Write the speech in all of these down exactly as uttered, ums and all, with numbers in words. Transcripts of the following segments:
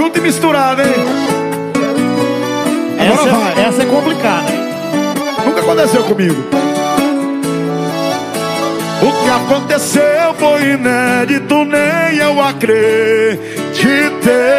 junto e misturado, hein? Agora Essa, vai. essa é complicada, hein? Nunca aconteceu comigo. O que aconteceu foi inédito, nem eu acreditei.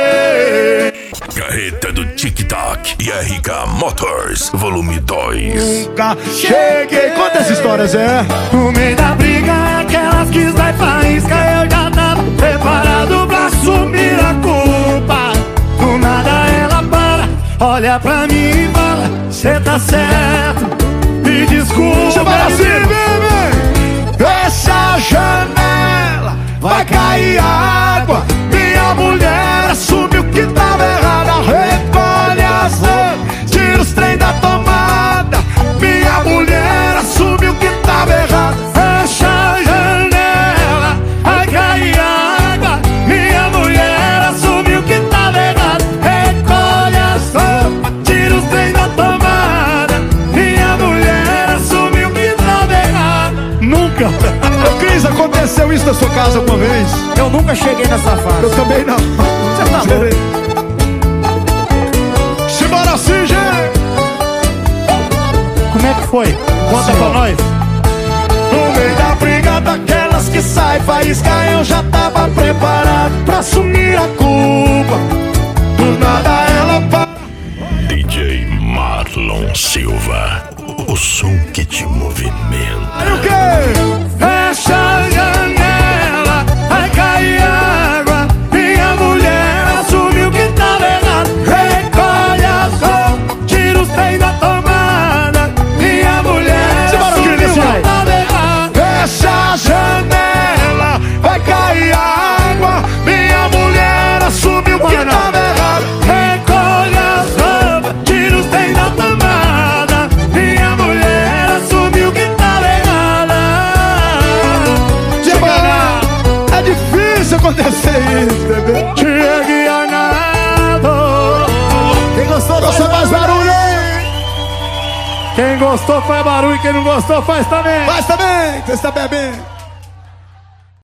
Carreta do TikTok e R K Motors, volume dois. Nunca cheguei. Conta essa história, Zé. No meio da briga, aquelas que sai faísca, eu já tava preparado pra assumir a culpa. Do nada ela para, olha pra mim e fala: cê tá certo, me desculpa. Você vai assim, bebê. Fecha a janela, vai cair água. Minha mulher assumiu que tava errada. Recolhe as mãos, tira os trem da tomada. Minha mulher assumiu que tava errada. Fecha a janela, vai cair água. Minha mulher assumiu que tava errado. Recolhe as roupas, tira os trem da tomada. Minha mulher assumiu que tava errado. Nunca, Ô Cris, aconteceu isso na sua casa alguma vez? eu nunca cheguei nessa fase. Eu também não. Você tá louco? Simbora assim, gente. Como é que foi? Conta pra nós. No meio da briga daquelas que sai faísca, eu já tava preparado pra assumir a culpa. Do nada ela para. D J Marlon Silva, o som que te movimenta. E o quê? Fecha a janela, vai cair água. Minha mulher assumiu que tava errado. Recolhe as roupas, tira os trem da tomada. Minha mulher Simbora, assumiu Cris, que vai. tava errado. Fecha a janela, vai cair água. Minha mulher assumiu que tava errado. Recolhe as roupas, tira os trem da tomada. Minha mulher assumiu que tava errada. É difícil acontecer isso, bebê. Chegue a nada. Quem gostou, Você faz barulho aí. Quem gostou faz barulho, quem não gostou faz também. Faz também, você está bebendo.